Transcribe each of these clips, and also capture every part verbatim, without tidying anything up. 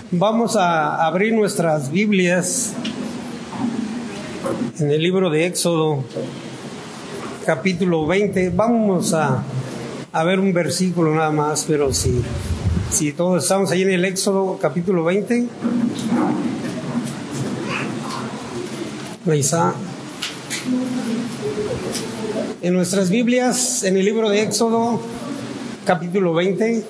Vamos a abrir nuestras Biblias en el libro de Éxodo, capítulo veinte. Vamos a, a ver un versículo nada más, pero si, si todos estamos ahí en el Éxodo, capítulo veinte. Ahí está. En nuestras Biblias, en el libro de Éxodo, capítulo veinte.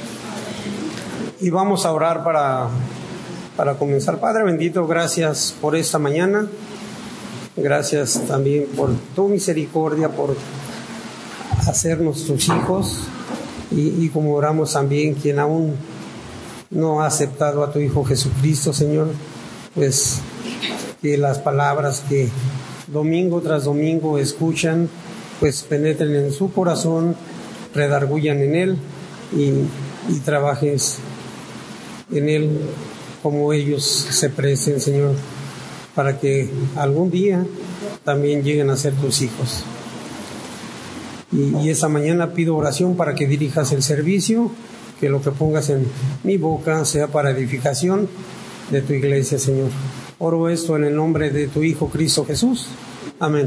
Y vamos a orar para, para comenzar. Padre bendito, gracias por esta mañana. Gracias también por tu misericordia, por hacernos tus hijos. Y, y como oramos también, quien aún no ha aceptado a tu Hijo Jesucristo, Señor, pues que las palabras que domingo tras domingo escuchan, pues penetren en su corazón, redargullan en él y, y trabajes en él como ellos se presten, Señor, para que algún día también lleguen a ser tus hijos. Y, y esta mañana pido oración para que dirijas el servicio, que lo que pongas en mi boca sea para edificación de tu iglesia, Señor. Oro esto en el nombre de tu Hijo Cristo Jesús. Amén.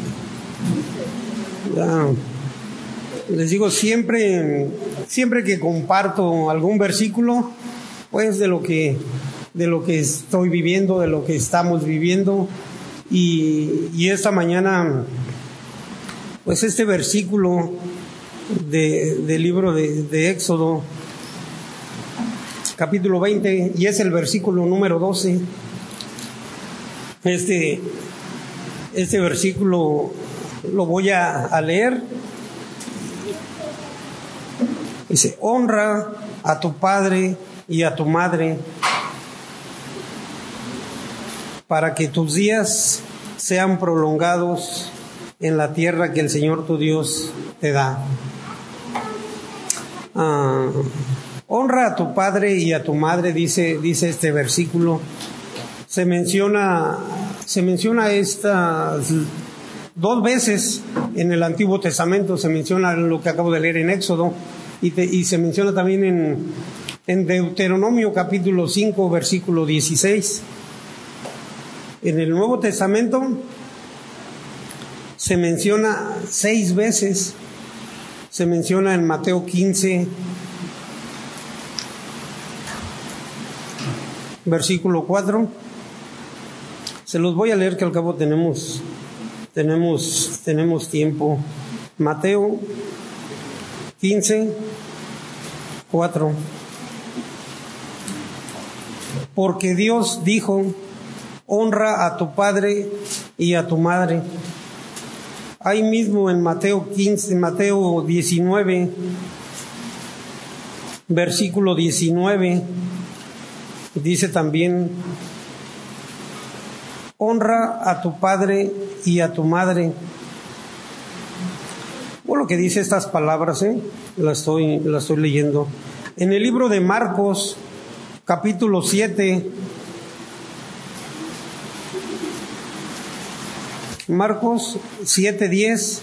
Ya, les digo, siempre, siempre que comparto algún versículo, pues de lo que de lo que estoy viviendo, de lo que estamos viviendo, y, y esta mañana, pues este versículo de, del libro de, de Éxodo, capítulo veinte, y es el versículo número doce. Este, este versículo lo voy a, a leer. Dice: honra a tu padre y a tu madre, para que tus días sean prolongados en la tierra que el Señor tu Dios te da. Ah, honra a tu padre y a tu madre, dice, dice este versículo. Se menciona, se menciona estas dos veces en el Antiguo Testamento. Se menciona lo que acabo de leer en Éxodo, y, te, y se menciona también en En Deuteronomio capítulo cinco, versículo dieciséis. En el Nuevo Testamento se menciona seis veces. Se menciona en Mateo quince, versículo cuatro. Se los voy a leer, que al cabo tenemos, tenemos, tenemos tiempo. Mateo quince, cuatro. Porque Dios dijo: honra a tu padre y a tu madre. Ahí mismo en Mateo quince, Mateo diecinueve, versículo diecinueve, dice también: honra a tu padre y a tu madre. Bueno, lo que dice estas palabras, ¿eh? la estoy, la estoy leyendo. En el libro de Marcos, capítulo siete, Marcos siete, diez,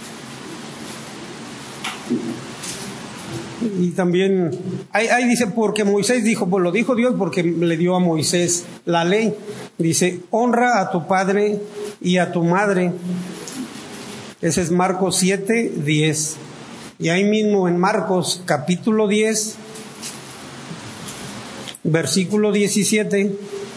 y también ahí, ahí dice: porque Moisés dijo, pues lo dijo Dios porque le dio a Moisés la ley. Dice: honra a tu padre y a tu madre. Ese es Marcos siete, diez. Y ahí mismo en Marcos capítulo diez, versículo diecisiete,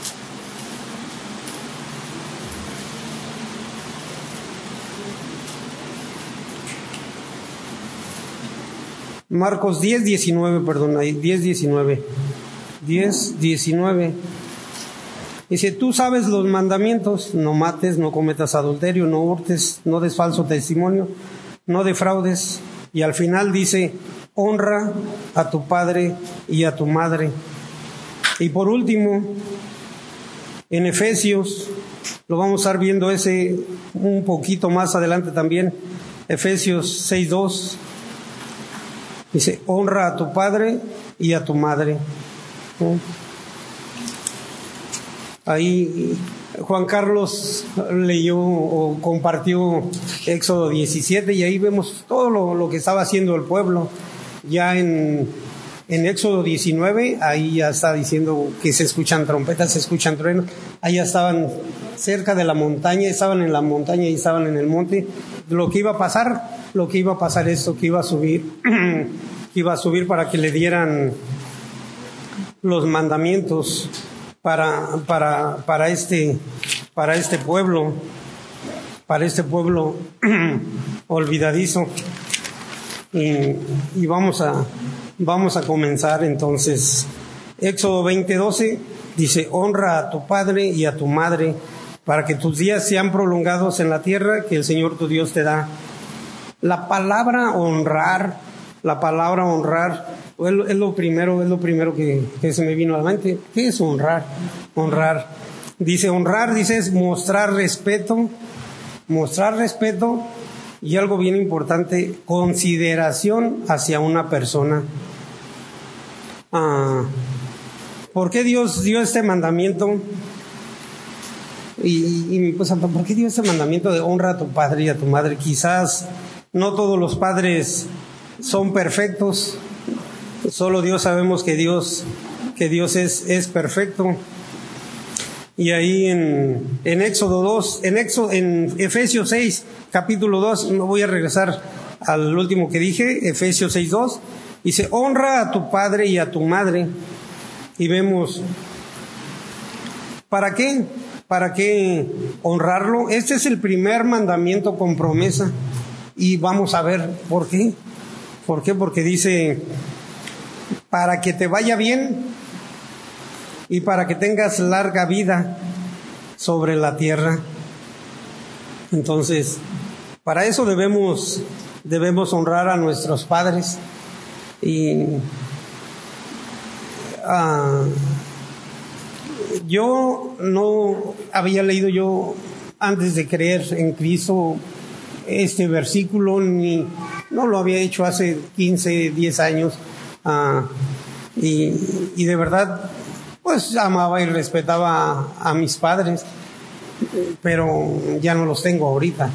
Marcos diez, diecinueve, perdón, ahí, diez, diecinueve, diez, diecinueve. Dice: tú sabes los mandamientos: no mates, no cometas adulterio, no hurtes, no des falso testimonio, no defraudes. Y al final dice: honra a tu padre y a tu madre. Y por último, en Efesios, lo vamos a estar viendo ese un poquito más adelante también, Efesios seis, dos, dice: honra a tu padre y a tu madre. ¿Sí? Ahí Juan Carlos leyó o compartió Éxodo diecisiete, y ahí vemos todo lo, lo que estaba haciendo el pueblo ya en en Éxodo diecinueve, ahí ya está diciendo que se escuchan trompetas, se escuchan truenos. Ahí ya estaban cerca de la montaña, estaban en la montaña y estaban en el monte. Lo que iba a pasar, lo que iba a pasar esto, que iba a subir, que iba a subir para que le dieran los mandamientos para, para, para este, para este pueblo, para este pueblo olvidadizo. Y, y vamos a, vamos a comenzar entonces. Éxodo veinte doce dice: honra a tu padre y a tu madre, para que tus días sean prolongados en la tierra que el Señor tu Dios te da. La palabra honrar, la palabra honrar, es lo, es lo primero, es lo primero que, que se me vino a la mente. ¿Qué es honrar? Honrar. Dice, honrar, dice, es mostrar respeto, mostrar respeto y algo bien importante, consideración hacia una persona. Ah, ¿por qué Dios dio este mandamiento? Y, y pues, ¿por qué dio este mandamiento de honra a tu padre y a tu madre? Quizás no todos los padres son perfectos, solo Dios sabemos que Dios, que Dios es, es perfecto. Y ahí en, en Éxodo dos, en Éxodo, en Efesios seis, capítulo dos, no voy a regresar al último que dije, Efesios seis dos, dice, honra a tu padre y a tu madre. Y vemos, ¿para qué? ¿Para qué honrarlo? Este es el primer mandamiento con promesa. Y vamos a ver por qué. ¿Por qué? Porque dice, para que te vaya bien y para que tengas larga vida sobre la tierra. Entonces, para eso debemos, debemos honrar a nuestros padres. Y uh, yo no había leído yo antes de creer en Cristo este versículo, ni no lo había hecho hace quince, diez años, uh, y, y de verdad pues amaba y respetaba a, a mis padres, pero ya no los tengo ahorita.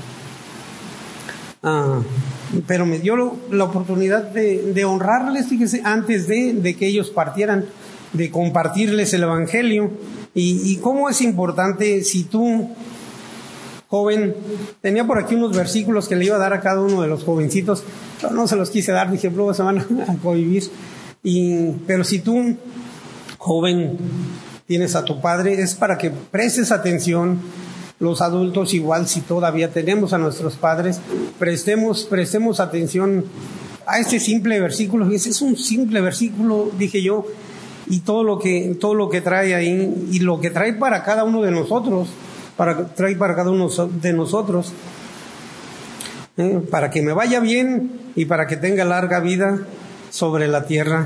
Uh, pero me dio lo, la oportunidad de, de honrarles, fíjese, antes de, de que ellos partieran, de compartirles el evangelio. Y, y cómo es importante, si tú, joven, tenía por aquí unos versículos que le iba a dar a cada uno de los jovencitos, pero no se los quise dar, dije, luego se van a convivir. Y, pero si tú, joven, tienes a tu padre, es para que prestes atención. Los adultos igual, si todavía tenemos a nuestros padres, prestemos, prestemos atención a este simple versículo. Ese es un simple versículo, dije yo, y todo lo que, todo lo que trae ahí, y lo que trae para cada uno de nosotros, para, trae para cada uno de nosotros, ¿eh? Para que me vaya bien y para que tenga larga vida sobre la tierra.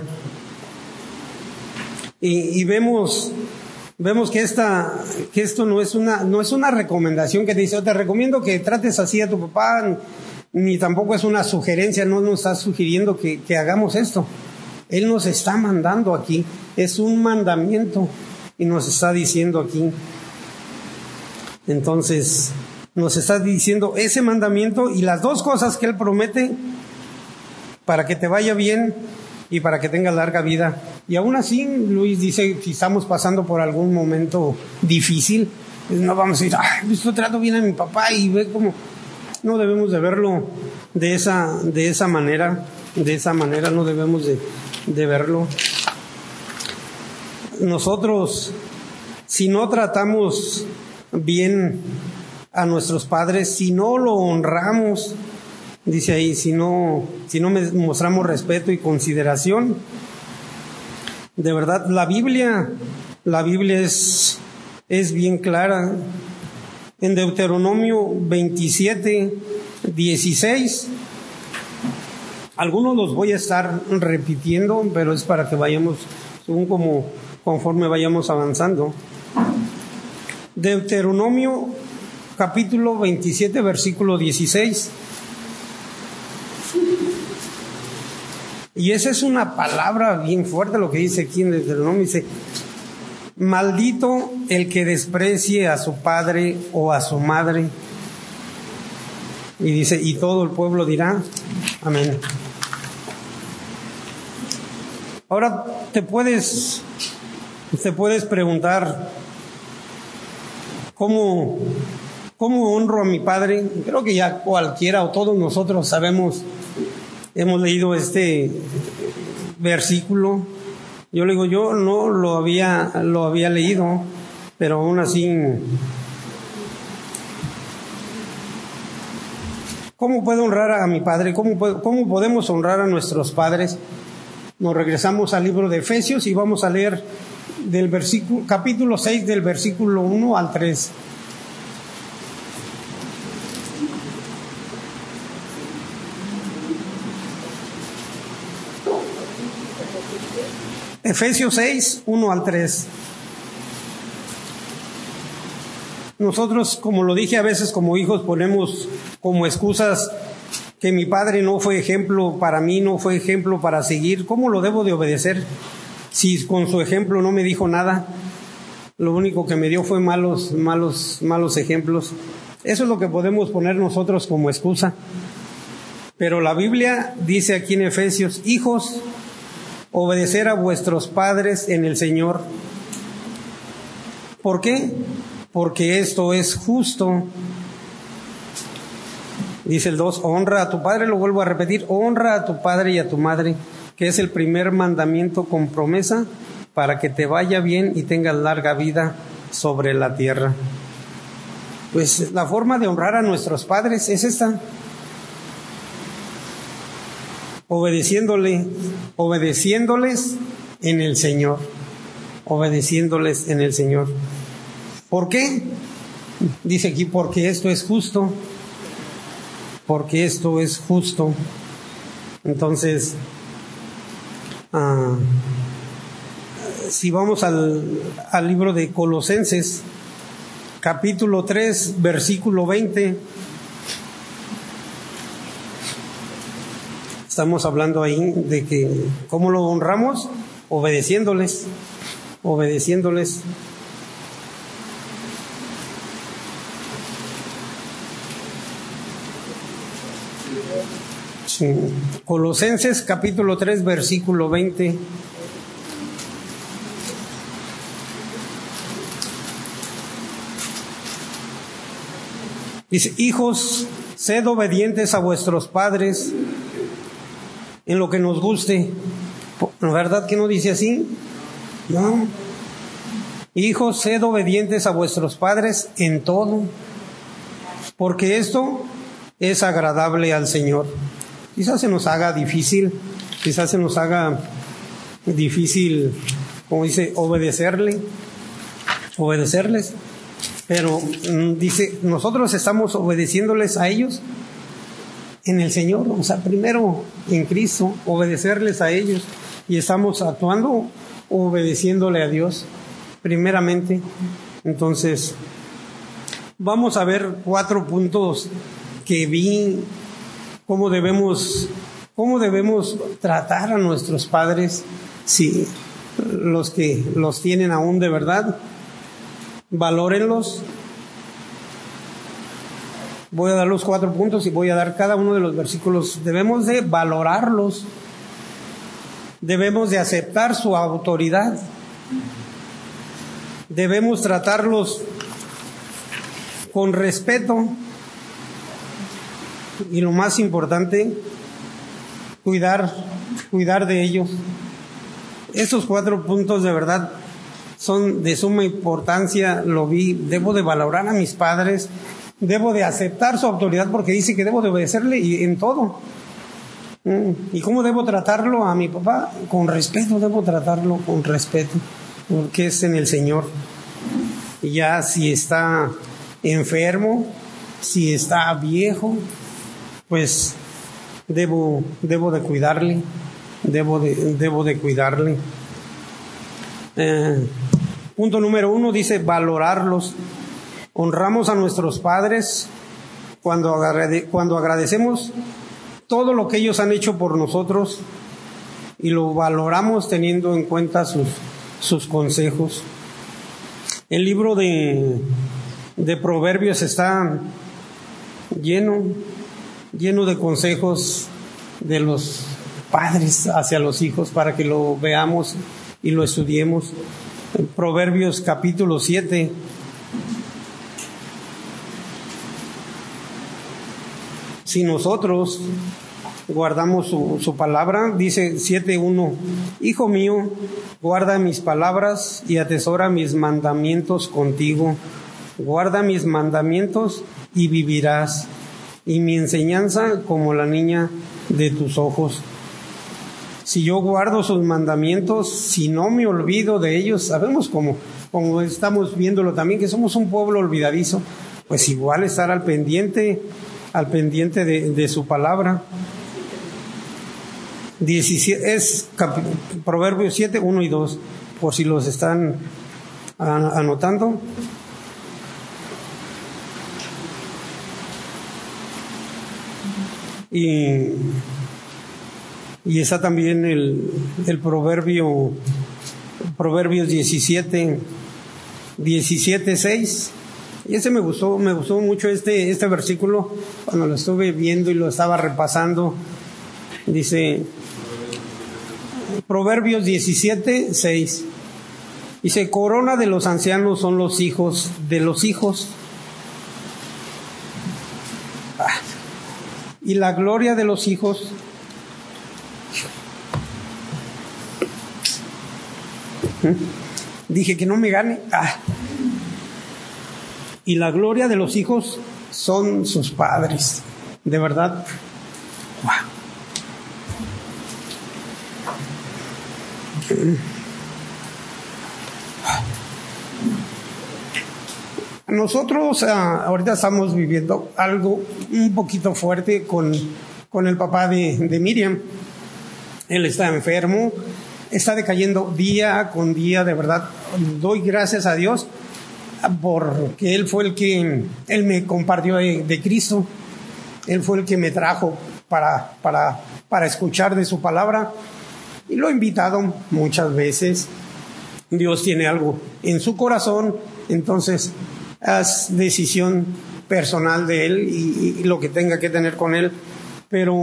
Y, y vemos, vemos que esta, que esto no es una, no es una recomendación que te dice, te recomiendo que trates así a tu papá, ni tampoco es una sugerencia, no nos está sugiriendo que, que hagamos esto. Él nos está mandando aquí, es un mandamiento y nos está diciendo aquí. Entonces, nos está diciendo ese mandamiento y las dos cosas que Él promete para que te vaya bien y para que tengas larga vida. Y aún así, Luis dice, si estamos pasando por algún momento difícil, pues no vamos a decir, ay, esto trato bien a mi papá y ve cómo. No debemos de verlo de esa, de esa manera, de esa manera no debemos de, de verlo. Nosotros, si no tratamos bien a nuestros padres, si no lo honramos, dice ahí, si no, si no mostramos respeto y consideración, de verdad, la Biblia, la Biblia es, es bien clara. En Deuteronomio veintisiete, dieciséis, algunos los voy a estar repitiendo, pero es para que vayamos, según como, conforme vayamos avanzando. Deuteronomio capítulo veintisiete, versículo dieciséis. Y esa es una palabra bien fuerte lo que dice aquí en Deuteronomio. Dice, maldito el que desprecie a su padre o a su madre. Y dice, y todo el pueblo dirá, amén. Ahora te puedes, te puedes preguntar, ¿cómo, cómo honro a mi padre? Creo que ya cualquiera o todos nosotros sabemos, hemos leído este versículo. Yo le digo, yo no lo había, lo había leído, pero aún así, ¿cómo puedo honrar a mi padre? ¿Cómo, puedo, ¿Cómo podemos honrar a nuestros padres? Nos regresamos al libro de Efesios y vamos a leer del versículo, capítulo seis, del versículo uno al tres. Efesios seis, uno al tres. Nosotros, como lo dije, a veces como hijos ponemos como excusas que mi padre no fue ejemplo para mí, no fue ejemplo para seguir. ¿Cómo lo debo de obedecer? Si con su ejemplo no me dijo nada, lo único que me dio fue malos, malos, malos ejemplos. Eso es lo que podemos poner nosotros como excusa. Pero la Biblia dice aquí en Efesios, hijos, obedecer a vuestros padres en el Señor. ¿Por qué? Porque esto es justo. Dice el dos, honra a tu padre, lo vuelvo a repetir, honra a tu padre y a tu madre, que es el primer mandamiento con promesa para que te vaya bien y tengas larga vida sobre la tierra. Pues la forma de honrar a nuestros padres es esta: obedeciéndole, obedeciéndoles en el Señor, obedeciéndoles en el Señor. ¿Por qué? Dice aquí, porque esto es justo, porque esto es justo. Entonces, ah, si vamos al, al libro de Colosenses, capítulo tres, versículo veinte, estamos hablando ahí de que cómo lo honramos, obedeciéndoles, obedeciéndoles. Sí. Colosenses capítulo tres, versículo veinte. Dice, hijos, sed obedientes a vuestros padres en lo que nos guste. ¿La verdad que no dice así? No. Hijos, sed obedientes a vuestros padres en todo, porque esto es agradable al Señor. Quizás se nos haga difícil, quizás se nos haga difícil, como dice, obedecerle, obedecerles, pero dice, nosotros estamos obedeciéndoles a ellos en el Señor, o sea, primero en Cristo, obedecerles a ellos, y estamos actuando obedeciéndole a Dios, primeramente. Entonces, vamos a ver cuatro puntos que vi, cómo debemos, cómo debemos tratar a nuestros padres, si los que los tienen aún de verdad, valórenlos. Voy a dar los cuatro puntos y voy a dar cada uno de los versículos. Debemos de valorarlos, debemos de aceptar su autoridad, debemos tratarlos con respeto, y lo más importante, cuidar, cuidar de ellos. Esos cuatro puntos de verdad son de suma importancia. Lo vi, debo de valorar a mis padres, debo de aceptar su autoridad porque dice que debo de obedecerle y en todo. ¿Y cómo debo tratarlo a mi papá? Con respeto, debo tratarlo con respeto, porque es en el Señor. Y ya si está enfermo, si está viejo, pues debo, debo de cuidarle, debo de, debo de cuidarle. Eh, punto número uno dice valorarlos. Honramos a nuestros padres cuando, agrade, cuando agradecemos todo lo que ellos han hecho por nosotros y lo valoramos teniendo en cuenta sus, sus consejos. El libro de, de Proverbios está lleno lleno de consejos de los padres hacia los hijos, para que lo veamos y lo estudiemos. En Proverbios capítulo siete. Si nosotros guardamos su, su palabra, dice siete uno, Hijo mío, guarda mis palabras y atesora mis mandamientos contigo. Guarda mis mandamientos y vivirás, y mi enseñanza como la niña de tus ojos. Si yo guardo sus mandamientos, si no me olvido de ellos, sabemos como, como estamos viéndolo también, que somos un pueblo olvidadizo, pues igual estar al pendiente, al pendiente de, de su palabra. diecisiete, es cap, Proverbios siete, uno y dos, por si los están a, anotando. Y, y está también el, el proverbio, Proverbios diecisiete, diecisiete, seis. Y ese me gustó, me gustó mucho este, este versículo cuando lo estuve viendo y lo estaba repasando. Dice, Proverbios diecisiete, seis. Dice, corona de los ancianos son los hijos de los hijos. Y la gloria de los hijos dije que no me gane. Ah. Y la gloria de los hijos son sus padres. De verdad. Wow. Nosotros uh, ahorita estamos viviendo algo un poquito fuerte con, con el papá de, de Miriam. Él está enfermo, está decayendo día con día, de verdad. Doy gracias a Dios porque Él fue el que, Él me compartió de, de Cristo. Él fue el que me trajo para, para, para escuchar de su palabra. Y lo he invitado muchas veces. Dios tiene algo en su corazón, entonces es decisión personal de él y, y lo que tenga que tener con él. Pero,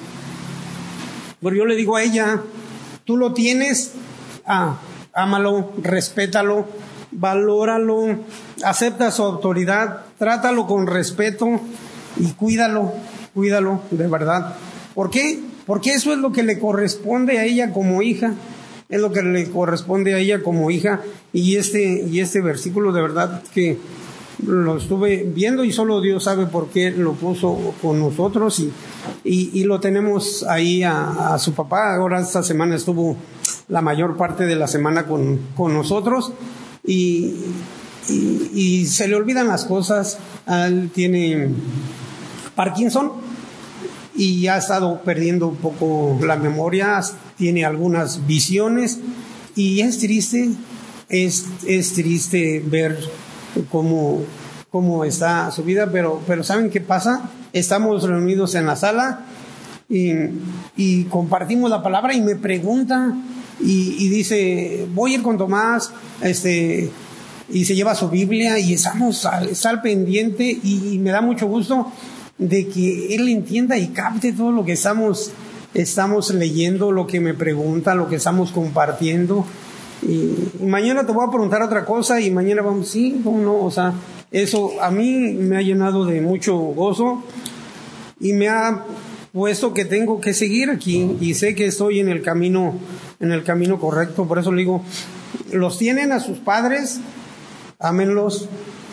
pero yo le digo a ella, tú lo tienes, ah, ámalo, respétalo, valóralo, acepta su autoridad, trátalo con respeto y cuídalo, cuídalo de verdad. ¿Por qué? Porque eso es lo que le corresponde a ella como hija. Es lo que le corresponde a ella como hija. Y este, y este versículo de verdad que lo estuve viendo y solo Dios sabe por qué lo puso con nosotros y, y, y lo tenemos ahí a, a su papá. Ahora esta semana estuvo la mayor parte de la semana con, con nosotros y, y, y se le olvidan las cosas. Él tiene Parkinson y ha estado perdiendo un poco la memoria, tiene algunas visiones y es triste, es, es triste ver cómo, cómo está su vida, pero, pero ¿saben qué pasa? Estamos reunidos en la sala y, y compartimos la palabra y me pregunta y, y dice, voy a ir con Tomás, este, y se lleva su Biblia y estamos al, está al pendiente y, y me da mucho gusto de que él entienda y capte todo lo que estamos, estamos leyendo, lo que me pregunta, lo que estamos compartiendo. Y, y mañana te voy a preguntar otra cosa y mañana vamos, sí, ¿cómo no? O sea, eso a mí me ha llenado de mucho gozo y me ha puesto que tengo que seguir aquí y sé que estoy en el camino, en el camino correcto. Por eso le digo, los tienen a sus padres, ámenlos,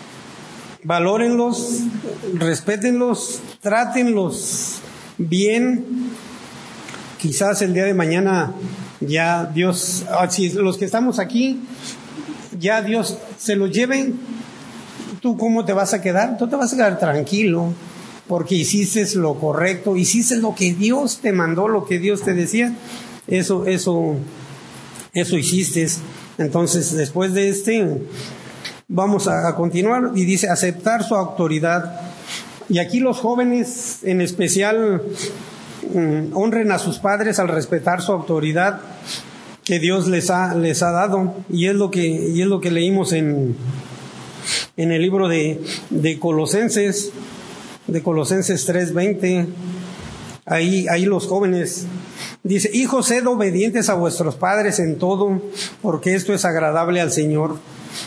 valórenlos, respétenlos, trátenlos bien. Quizás el día de mañana ya Dios, si los que estamos aquí, ya Dios se los lleve. ¿Tú cómo te vas a quedar? Tú te vas a quedar tranquilo porque hiciste lo correcto, hiciste lo que Dios te mandó, lo que Dios te decía. Eso, eso, eso hiciste. Entonces, después de este, vamos a, a continuar y dice aceptar su autoridad. Y aquí los jóvenes en especial um, honren a sus padres al respetar su autoridad que Dios les ha, les ha dado. Y es lo que, y es lo que leímos en, en el libro de, de Colosenses, de Colosenses tres veinte. Ahí, ahí los jóvenes Dice, hijos, sed obedientes a vuestros padres en todo, porque esto es agradable al Señor.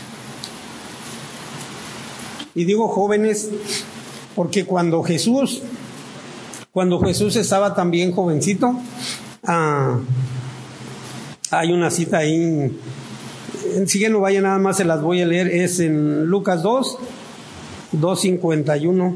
Y digo jóvenes, porque cuando Jesús, cuando Jesús estaba también jovencito, ah, hay una cita ahí, si que no vaya nada más se las voy a leer, es en Lucas dos, dos cincuenta y uno.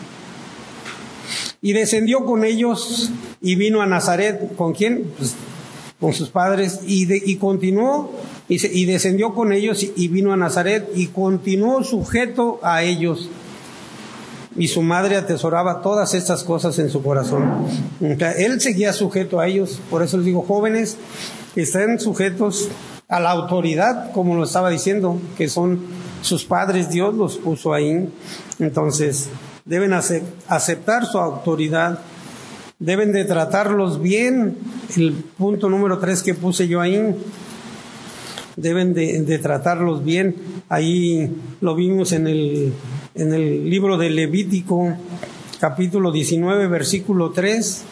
Y descendió con ellos y vino a Nazaret. ¿Con quién? Pues, con sus padres. Y, de, y continuó, y, se, y descendió con ellos y, y vino a Nazaret y continuó sujeto a ellos. Y su madre atesoraba todas estas cosas en su corazón. Él seguía sujeto a ellos. Por eso les digo, jóvenes, que estén sujetos a la autoridad, como lo estaba diciendo, que son sus padres. Dios los puso ahí. Entonces deben aceptar su autoridad, deben de tratarlos bien. El punto número tres que puse yo ahí, deben de, de tratarlos bien. Ahí lo vimos en el, en el libro de Levítico, capítulo diecinueve, versículo tres.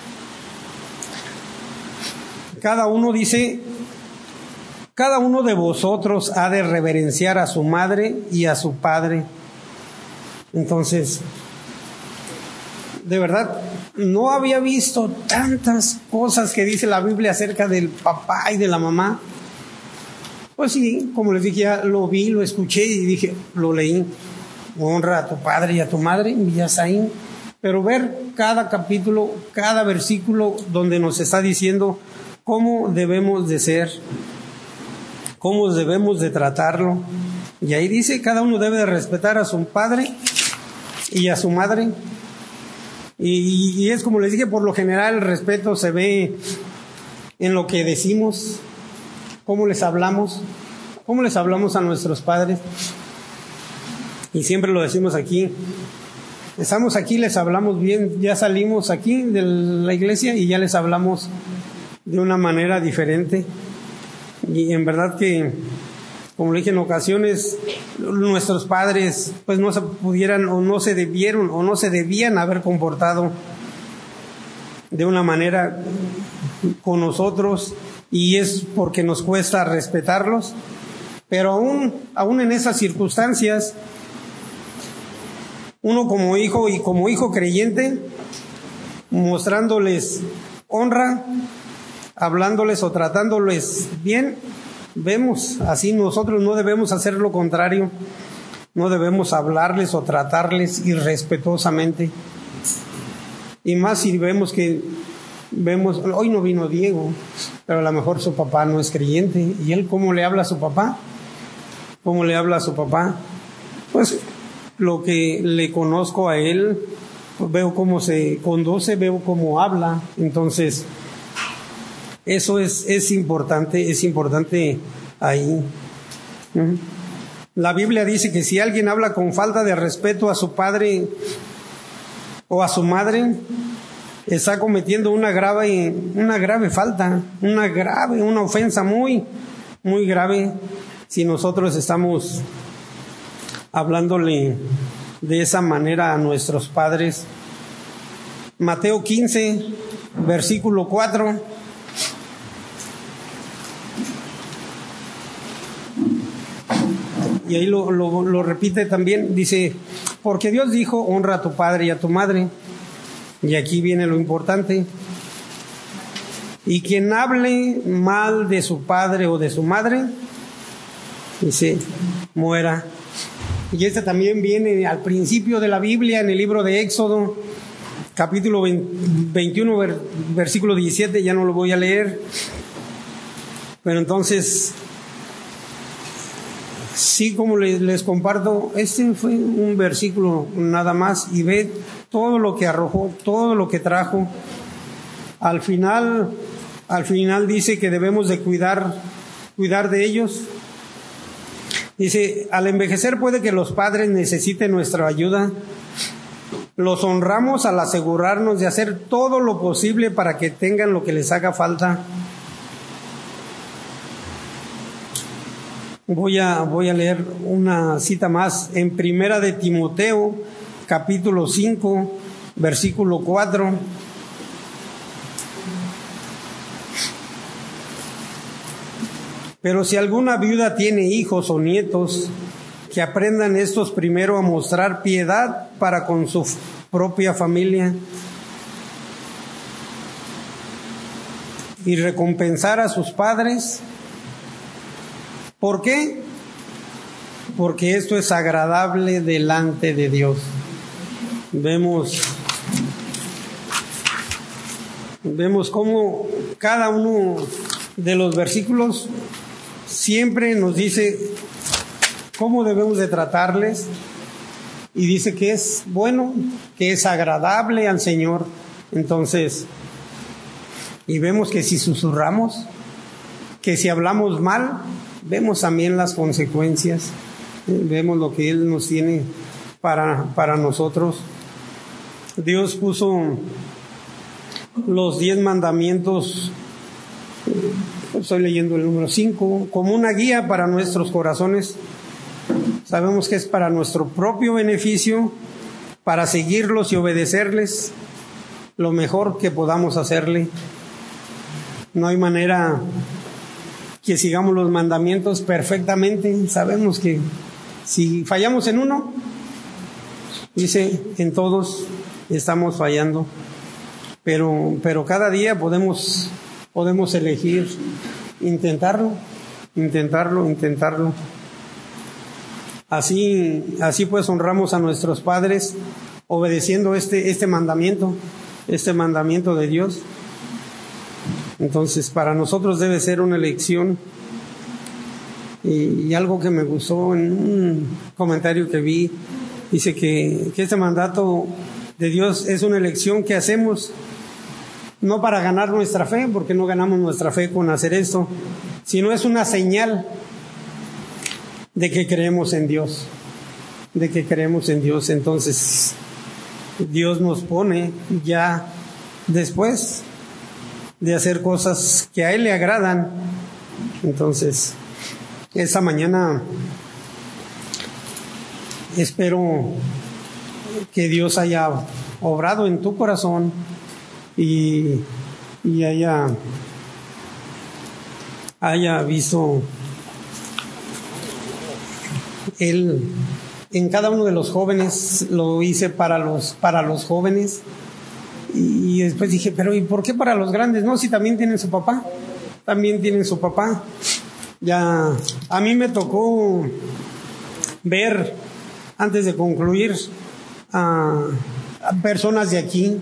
Cada uno dice, cada uno de vosotros ha de reverenciar a su madre y a su padre. Entonces, de verdad, no había visto tantas cosas que dice la Biblia acerca del papá y de la mamá. Pues sí, como les dije, ya lo vi, lo escuché y dije, lo leí. Honra a tu padre y a tu madre, y ya está ahí. Pero ver cada capítulo, cada versículo donde nos está diciendo cómo debemos de ser, cómo debemos de tratarlo. Y ahí dice, cada uno debe de respetar a su padre y a su madre. Y, y es como les dije, por lo general el respeto se ve en lo que decimos, cómo les hablamos, cómo les hablamos a nuestros padres. Y siempre lo decimos aquí, estamos aquí, les hablamos bien, ya salimos aquí de la iglesia y ya les hablamos de una manera diferente. Y en verdad que, como le dije, en ocasiones nuestros padres pues no se pudieran o no se debieron o no se debían haber comportado de una manera con nosotros, y es porque nos cuesta respetarlos. Pero aún, aún en esas circunstancias, uno como hijo y como hijo creyente, mostrándoles honra, hablándoles o tratándoles bien, vemos así. Nosotros no debemos hacer lo contrario, no debemos hablarles o tratarles irrespetuosamente. Y más si vemos que vemos, hoy no vino Diego, pero a lo mejor su papá no es creyente, y él cómo le habla a su papá, cómo le habla a su papá, pues lo que le conozco a él, pues veo cómo se conduce, veo cómo habla. Entonces eso es, es importante, es importante ahí. La Biblia dice que si alguien habla con falta de respeto a su padre o a su madre, está cometiendo una grave, una grave falta, una grave, una ofensa muy, muy grave, si nosotros estamos hablándole de esa manera a nuestros padres. Mateo quince, versículo cuatro. Y ahí lo, lo, lo repite también, dice, porque Dios dijo, honra a tu padre y a tu madre. Y aquí viene lo importante. Y quien hable mal de su padre o de su madre, dice, muera. Y este también viene al principio de la Biblia, en el libro de Éxodo, capítulo veintiuno, versículo diecisiete, ya no lo voy a leer. Pero entonces, sí, como les, les comparto, este fue un versículo nada más, y ve todo lo que arrojó, todo lo que trajo. Al final, al final dice que debemos de cuidar, cuidar de ellos. Dice, al envejecer puede que los padres necesiten nuestra ayuda. Los honramos al asegurarnos de hacer todo lo posible para que tengan lo que les haga falta. Voy a, voy a leer una cita más en Primera de Timoteo, capítulo cinco, versículo cuatro. Pero si alguna viuda tiene hijos o nietos, que aprendan estos primero a mostrar piedad para con su propia familia y recompensar a sus padres. ¿Por qué? Porque esto es agradable delante de Dios. Vemos, vemos cómo cada uno de los versículos siempre nos dice cómo debemos de tratarles, y dice que es bueno, que es agradable al Señor. Entonces, y vemos que si susurramos, que si hablamos mal, vemos también las consecuencias, vemos lo que Él nos tiene para, para nosotros. Dios puso los diez mandamientos, estoy leyendo el número cinco, como una guía para nuestros corazones. Sabemos que es para nuestro propio beneficio, para seguirlos y obedecerles lo mejor que podamos hacerle. No hay manera que sigamos los mandamientos perfectamente. Sabemos que si fallamos en uno, dice, en todos estamos fallando. Pero, pero cada día podemos, podemos elegir intentarlo, intentarlo, intentarlo. Así, así pues honramos a nuestros padres obedeciendo este, este mandamiento, este mandamiento de Dios. Entonces, para nosotros debe ser una elección. Y, y algo que me gustó en un comentario que vi, dice que, que este mandato de Dios es una elección que hacemos no para ganar nuestra fe, porque no ganamos nuestra fe con hacer esto, sino es una señal de que creemos en Dios, de que creemos en Dios. Entonces, Dios nos pone ya después de hacer cosas que a Él le agradan. Entonces, esta mañana espero que Dios haya obrado en tu corazón y, y haya, haya visto Él en cada uno de los jóvenes. Lo hice para los, para los jóvenes. Y después dije, pero ¿y por qué para los grandes? No, si también tienen su papá, también tienen su papá. Ya, a mí me tocó ver, antes de concluir, a, a personas de aquí,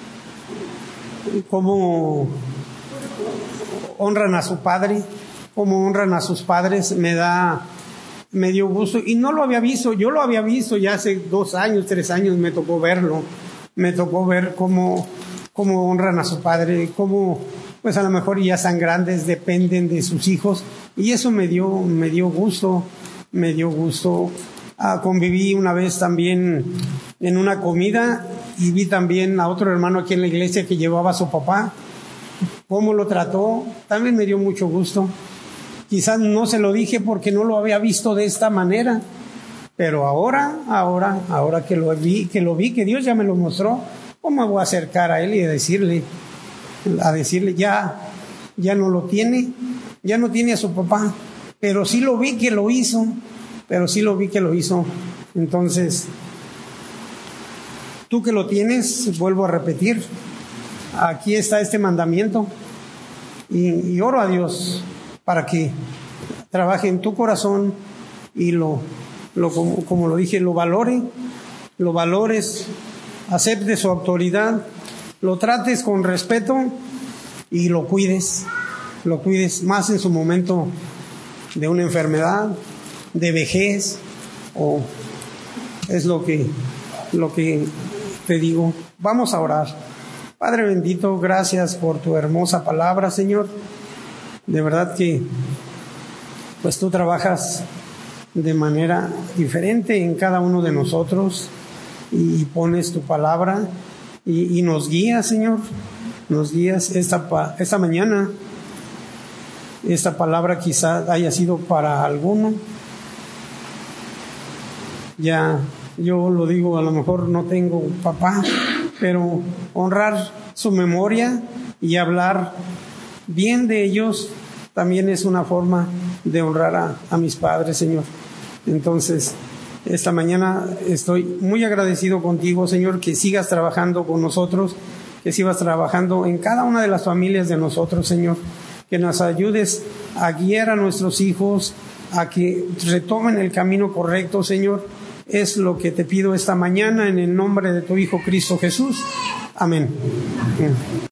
cómo honran a su padre, cómo honran a sus padres. Me da, me dio gusto, y no lo había visto, yo lo había visto ya hace dos años, tres años, me tocó verlo. Me tocó ver cómo, cómo honran a su padre, cómo, pues a lo mejor ya están grandes, dependen de sus hijos, y eso me dio, me dio gusto, me dio gusto. Ah, conviví una vez también en una comida y vi también a otro hermano aquí en la iglesia que llevaba a su papá, cómo lo trató, también me dio mucho gusto. Quizás no se lo dije porque no lo había visto de esta manera, pero ahora, ahora, ahora que lo vi, que lo vi, que Dios ya me lo mostró, ¿cómo me voy a acercar a Él y a decirle, a decirle, ya, ya no lo tiene, ya no tiene a su papá, pero sí lo vi que lo hizo, pero sí lo vi que lo hizo. Entonces, tú que lo tienes, vuelvo a repetir, aquí está este mandamiento, y, y oro a Dios para que trabaje en tu corazón y lo Lo, como, como lo dije, lo valore, lo valores, acepte su autoridad, lo trates con respeto y lo cuides, lo cuides más en su momento de una enfermedad, de vejez, o es lo que, lo que te digo. Vamos a orar. Padre bendito, gracias por tu hermosa palabra, Señor. De verdad que pues tú trabajas de manera diferente en cada uno de nosotros y pones tu palabra y, y nos guías, Señor, nos guías esta, esta mañana. Esta palabra quizá haya sido para alguno. Ya, yo lo digo, a lo mejor no tengo papá, pero honrar su memoria y hablar bien de ellos también es una forma de honrar a, a mis padres, Señor. Entonces, esta mañana estoy muy agradecido contigo, Señor, que sigas trabajando con nosotros, que sigas trabajando en cada una de las familias de nosotros, Señor, que nos ayudes a guiar a nuestros hijos, a que retomen el camino correcto, Señor. Es lo que te pido esta mañana en el nombre de tu Hijo Cristo Jesús. Amén.